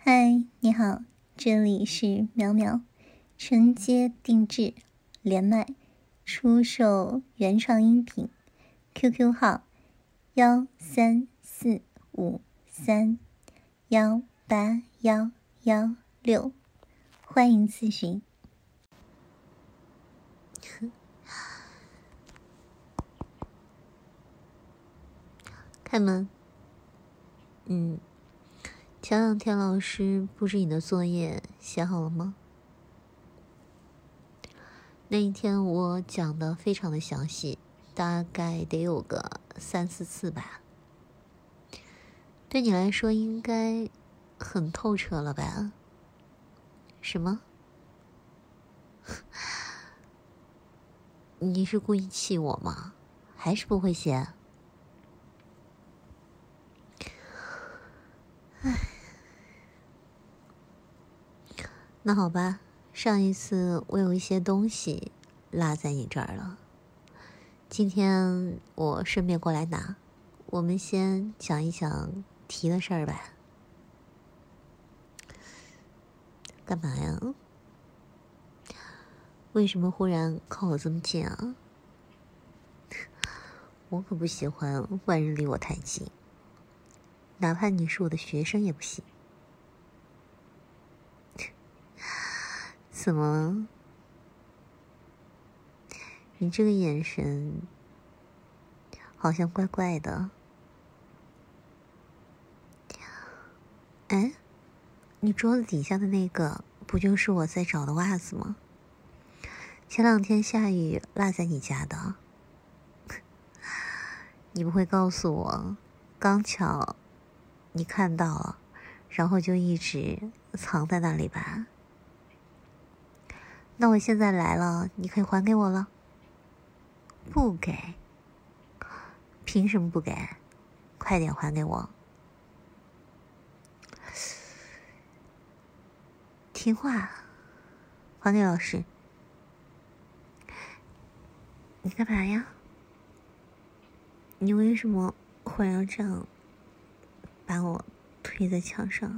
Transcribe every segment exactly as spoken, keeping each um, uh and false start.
嗨，你好，这里是苗苗，承接定制，连麦，出售原创音频 ，Q Q 号幺三四五三幺八幺幺六，欢迎咨询。开门。嗯。前两天老师布置你的作业写好了吗？那一天我讲的非常的详细，大概得有个三四次吧。对你来说应该很透彻了吧？什么？你是故意气我吗？还是不会写？唉。那好吧，上一次我有一些东西落在你这儿了，今天我顺便过来拿。我们先讲一讲题的事儿吧。干嘛呀？为什么忽然靠我这么近啊？我可不喜欢外人离我太近，哪怕你是我的学生也不行。怎么？你这个眼神好像怪怪的。哎，你桌子底下的那个不就是我在找的袜子吗？前两天下雨落在你家的。你不会告诉我，刚巧你看到了，然后就一直藏在那里吧？那我现在来了，你可以还给我了。不给？凭什么不给？快点还给我。听话，还给老师。你干嘛呀？你为什么忽然要这样把我推在墙上？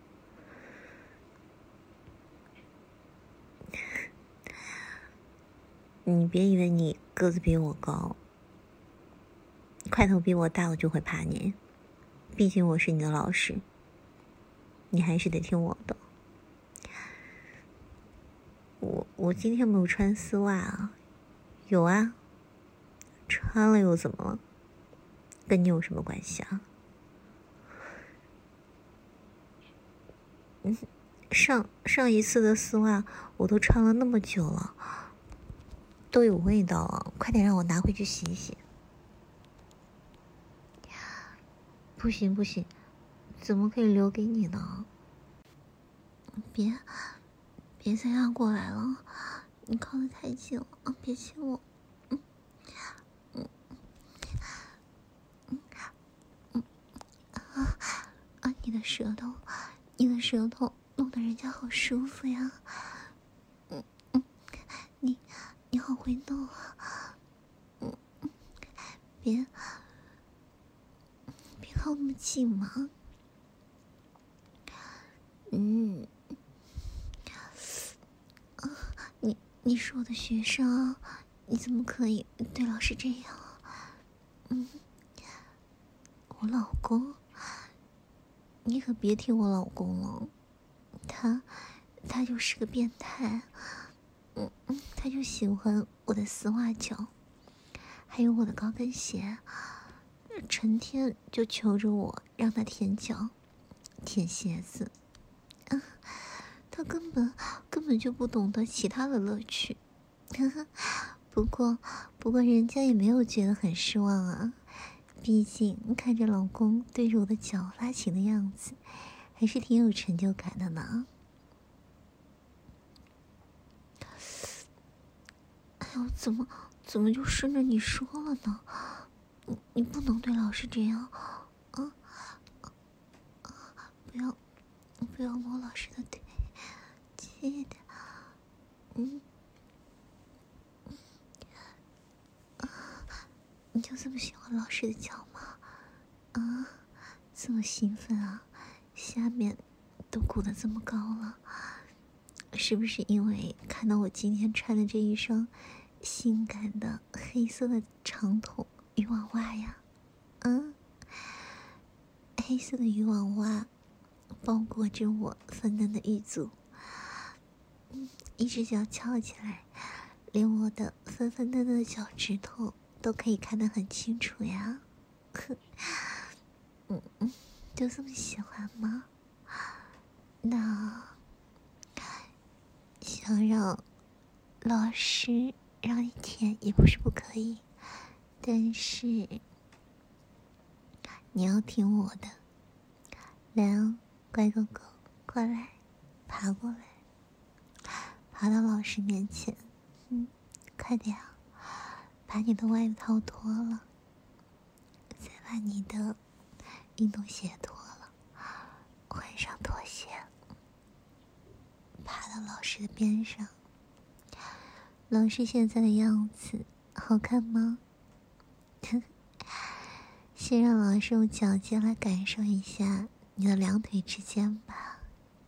你别以为你个子比我高，块头比我大我就会怕你，毕竟我是你的老师，你还是得听我的。我我今天没有穿丝袜啊。有啊，穿了又怎么了？跟你有什么关系啊？嗯，上上一次的丝袜我都穿了那么久了，都有味道了，快点让我拿回去洗一洗。不行不行，怎么可以留给你呢？别别再让过来了，你靠得太近了，别亲我。嗯嗯嗯嗯啊啊！你的舌头，你的舌头弄得人家好舒服呀。嗯嗯，你你好会弄啊。嗯嗯，别别靠那么近嘛。嗯，啊，你你是我的学生，你怎么可以对老师这样？嗯，我老公，你可别提我老公了，他他就是个变态。嗯嗯，他就喜欢我的丝袜脚，还有我的高跟鞋，成天就求着我让他舔脚、舔鞋子。啊，他根本根本就不懂得其他的乐趣。不过不过人家也没有觉得很失望啊，毕竟看着老公对着我的脚拉琴的样子，还是挺有成就感的呢。哎呦，怎么怎么就顺着你说了呢？你你不能对老师这样，啊啊！不要不要摸老师的腿，记得。嗯，啊，你就这么喜欢老师的脚吗？啊，这么兴奋啊，下面都鼓得这么高了，是不是因为看到我今天穿的这一双性感的黑色的长筒渔网袜呀？嗯，黑色的渔网袜包裹着我粉嫩的玉足，嗯，一只脚翘起来，连我的粉粉嫩嫩的脚趾头都可以看得很清楚呀。嗯嗯，就这么喜欢吗？那想让老师让你舔也不是不可以，但是你要听我的。来哦，乖狗狗，过来，爬过来，爬到老师面前。嗯，快点啊，把你的外套脱了，再把你的运动鞋脱了，换上拖鞋，爬到老师的边上。老师现在的样子好看吗？先让老师用脚尖来感受一下你的两腿之间吧。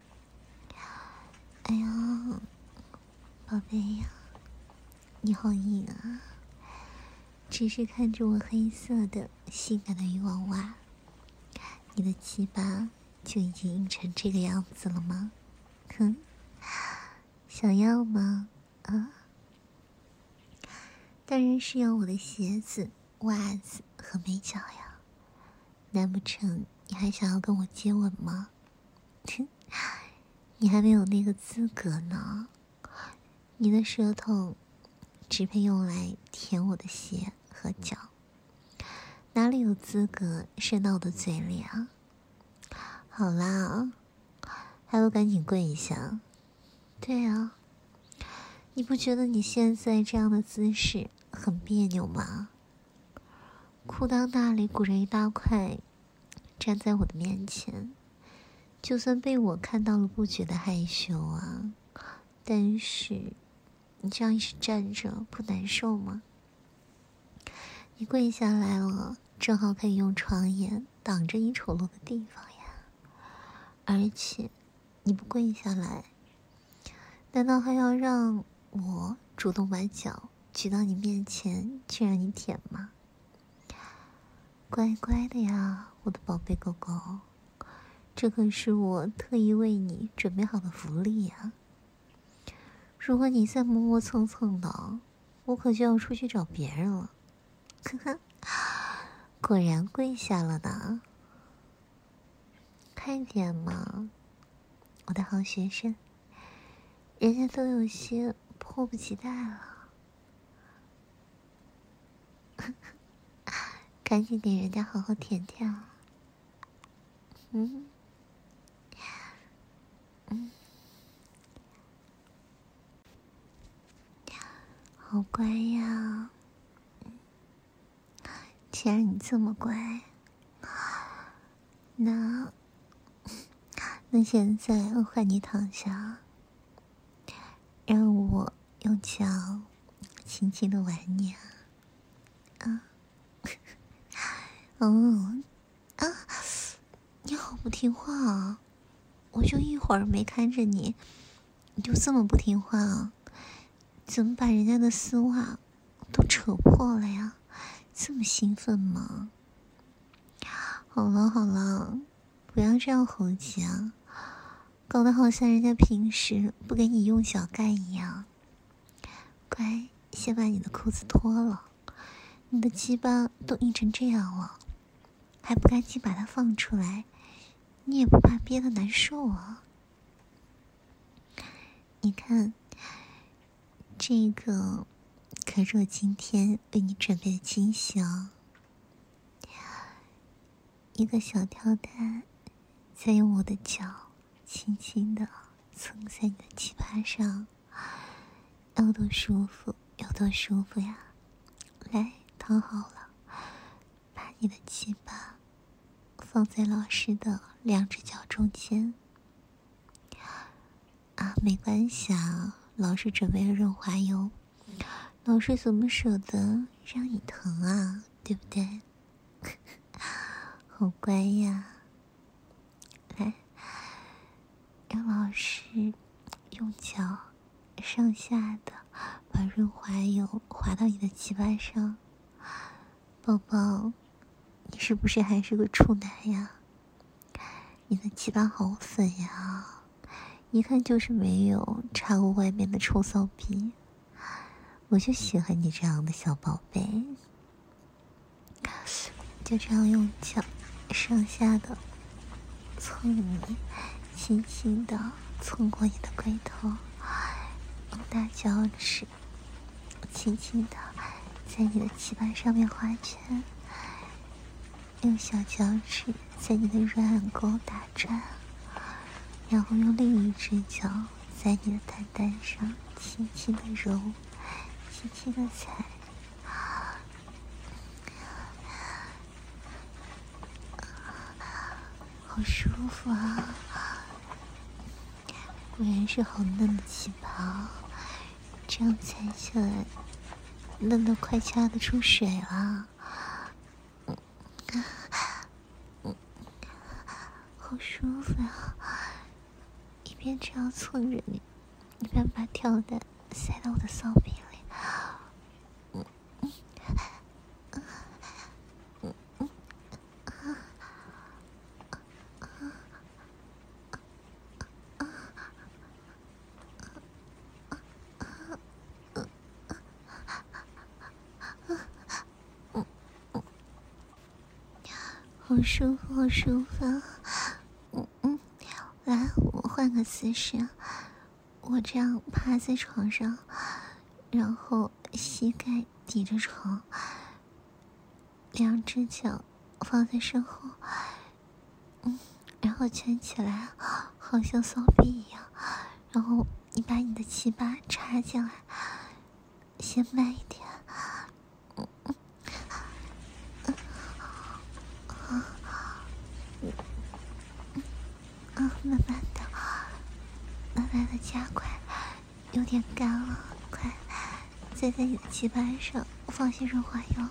哎呀，宝贝呀，你好硬啊！只是看着我黑色的性感的渔网袜，你的鸡巴就已经硬成这个样子了吗？哼，想要吗？啊？当然是要我的鞋子、袜子和美脚呀！难不成你还想要跟我接吻吗？你还没有那个资格呢，你的舌头只配用来舔我的鞋和脚，哪里有资格伸到我的嘴里啊？好啦，还不赶紧跪一下？对啊，你不觉得你现在这样的姿势很别扭吗？裤裆那里鼓着一大块，站在我的面前，就算被我看到了不觉得害羞啊，但是你这样一直站着不难受吗？你跪下来了，正好可以用床沿挡着你丑陋的地方呀。而且你不跪下来，难道还要让我主动把脚举到你面前去让你舔吗？乖乖的呀，我的宝贝狗狗，这可是我特意为你准备好的福利呀。如果你再磨磨蹭蹭的，我可就要出去找别人了。呵呵，果然跪下了呢。快点嘛，我的好学生，人家都有些迫不及待了。赶紧给人家好好舔舔啊。嗯嗯，好乖呀。既然你这么乖，那那现在换你躺下，让我用脚轻轻的玩你啊。啊，哦啊，你好不听话啊！我就一会儿没看着你，你就这么不听话啊？怎么把人家的丝袜都扯破了呀？这么兴奋吗？好了好了，不要这样猴急啊，搞得好像人家平时不给你用小盖一样。乖，先把你的裤子脱了，你的鸡巴都硬成这样了，还不赶紧把它放出来？你也不怕憋得难受啊？你看，这个可是我今天为你准备的惊喜哦。一个小跳蛋，再用我的脚轻轻的蹭在你的鸡巴上，有多舒服有多舒服呀！来，躺好了，把你的鸡巴放在老师的两只脚中间。啊，没关系啊，老师准备了润滑油，老师怎么舍得让你疼啊，对不对？好乖呀！来， 是用脚上下的把润滑油滑到你的鸡巴上。宝宝，你是不是还是个处男呀？你的鸡巴好粉呀，一看就是没有插过外面的臭骚逼。我就喜欢你这样的小宝贝。就这样用脚上下的蹭你，轻轻的蹭过你的龟头，用大脚趾轻轻的在你的鸡巴上面画圈，用小脚趾在你的软软沟打转，然后用另一只脚在你的蛋蛋上轻轻的揉，轻轻的踩，好舒服啊！果然是好嫩的鸡巴，这样踩起来嫩得快掐得出水了。好舒服啊！一边这样蹭着你，一边把跳蛋塞到我的骚逼里。好舒服，好舒服啊！嗯嗯，来，我换个姿势，我这样趴在床上，然后膝盖抵着床，两只脚放在身后，嗯，然后蜷起来，好像骚逼一样，然后你把你的鸡巴插进来，先慢一点。慢慢的，慢慢的加快，有点干了，快再在你的鸡巴上放些润滑油。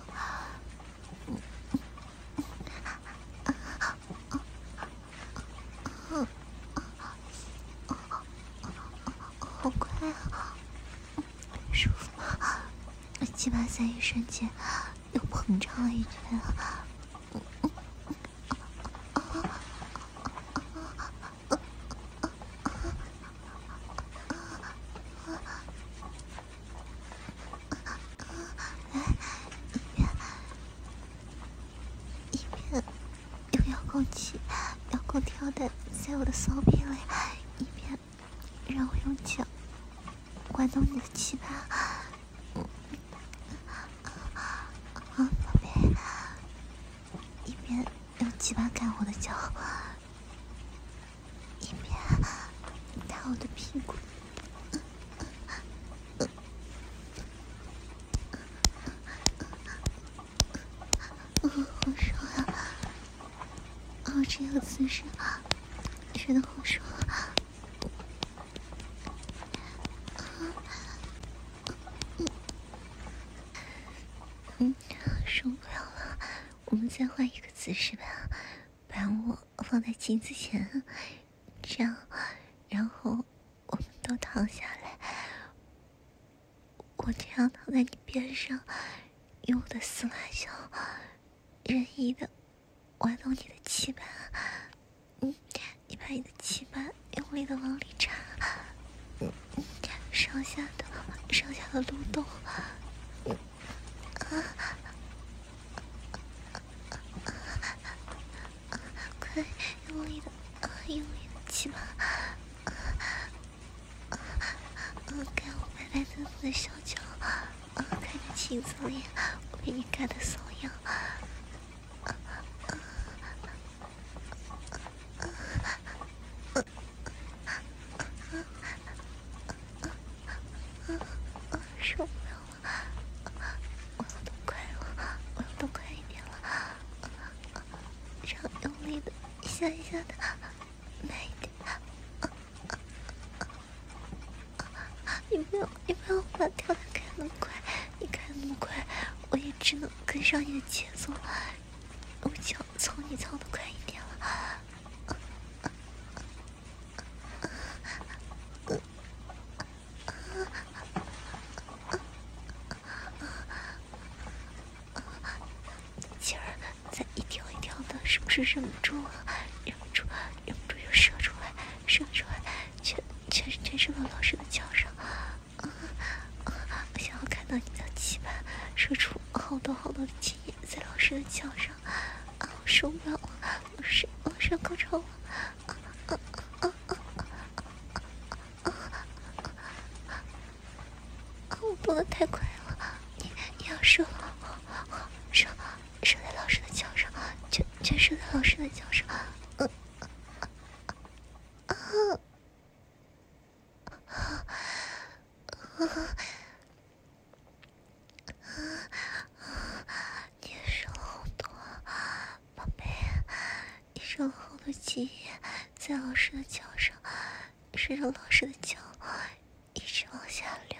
好快啊，舒服吗？鸡巴在一瞬间又膨胀了一圈。遥控跳蛋在我的骚逼里，一边让我用脚玩弄你的鸡巴。啊，宝贝，一边用鸡巴干我的脚，一边打我的屁股。嗯，好爽啊！哦，这个姿势觉得好爽啊！嗯，受不了了，我们再换一个姿势吧，把我放在镜子前，这样，然后我们都躺下来，我这样躺在你边上，用我的撕拉脚任意的玩弄你的鸡巴。嗯，你把你的鸡巴用力的往里插，嗯，上下的上下的蠕动，嗯啊，快用力的啊，用力的鸡巴，啊啊啊！干我白白嫩嫩的小脚，啊，看着镜子里我被你干的瘙痒。受不了了，我要动快了，我要动快一点了，这样用力的一下一下的，慢一点。你不要，你不要把跳蛋开那么快，你开那么快，我也只能跟上你的节奏，我脚操你操的快一点了。 是忍不住了，忍不住，忍不住就射出来，射出来，全全全射到老师的脚上。啊啊！我想要看到你的鸡巴射出好多好多的精液在老师的脚上。啊！我受不了了，老师，老师要高潮了！啊啊啊啊啊啊啊！啊！我动得太快了，你你要射了，射射在老师的脚上，全全射在老师的脚上。嗯啊啊啊！你也射了好多，宝贝，你射了好多精液在老师的脚上，顺着老师的脚一直往下流。